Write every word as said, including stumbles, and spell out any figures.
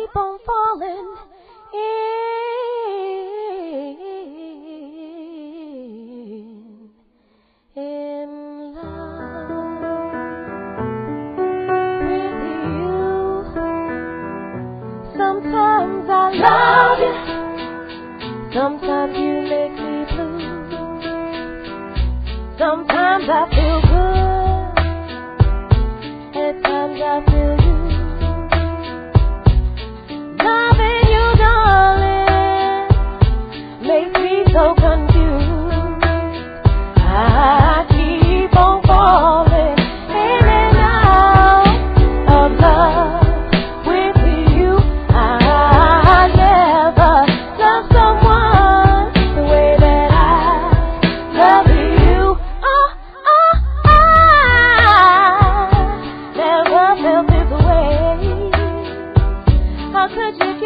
keep on falling in, in love with you. Sometimes I love you, sometimes you make me blue. Sometimes I feel good, at times I feel you. Loving you, darling, makes me so confused. I keep on falling in and out of love with you. I never loved someone the way that I love you. Oh, oh, I never felt this way. How could you